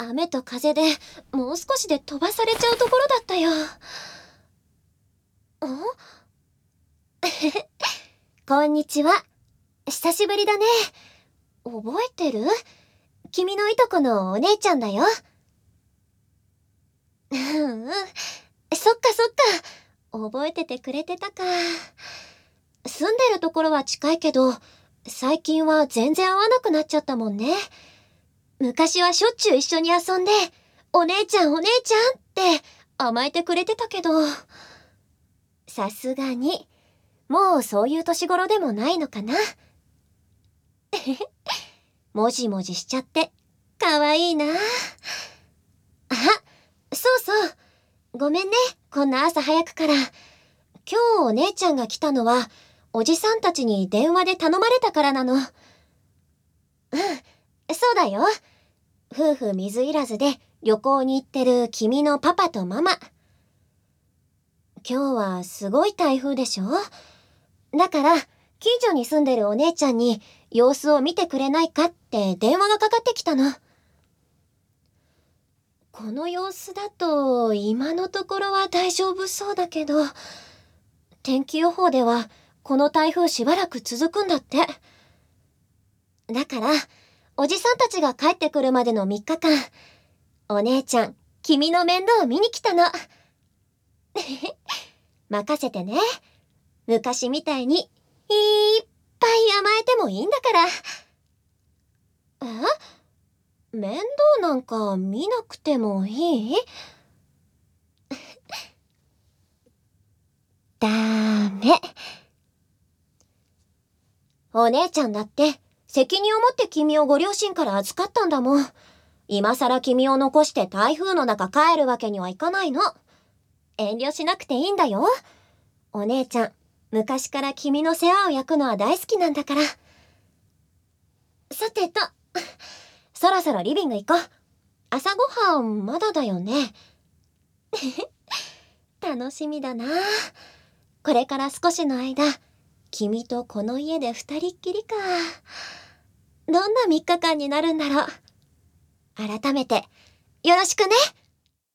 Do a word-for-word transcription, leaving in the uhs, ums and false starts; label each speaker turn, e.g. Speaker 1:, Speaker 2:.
Speaker 1: 雨と風でもう少しで飛ばされちゃうところだったよ。んこんにちは。久しぶりだね。覚えてる？君のいとこのお姉ちゃんだよ。うんうん。そっかそっか。覚えててくれてたか。住んでるところは近いけど、最近は全然会わなくなっちゃったもんね。昔はしょっちゅう一緒に遊んで、お姉ちゃんお姉ちゃんって甘えてくれてたけど、さすがに、もうそういう年頃でもないのかな。もじもじしちゃって、かわいいな。あ、そうそう。ごめんね、こんな朝早くから。今日お姉ちゃんが来たのは、おじさんたちに電話で頼まれたからなの。うん、そうだよ。夫婦水入らずで旅行に行ってる君のパパとママ。今日はすごい台風でしょ？だから、近所に住んでるお姉ちゃんに様子を見てくれないかって電話がかかってきたの。この様子だと今のところは大丈夫そうだけど、天気予報ではこの台風しばらく続くんだって。だから、おじさんたちが帰ってくるまでのみっかかん、お姉ちゃん、君の面倒を見に来たの。任せてね。昔みたいにいっぱい甘えてもいいんだから。え？面倒なんか見なくてもいい？ダメ。お姉ちゃんだって責任を持って君をご両親から預かったんだもん。今さら君を残して台風の中帰るわけにはいかないの。遠慮しなくていいんだよ。お姉ちゃん、昔から君の世話を焼くのは大好きなんだから。さてと、そろそろリビング行こう。朝ごはんまだだよね。楽しみだな。これから少しの間、君とこの家で二人っきりか。どんなみっかかんになるんだろう。改めて、よろしくね。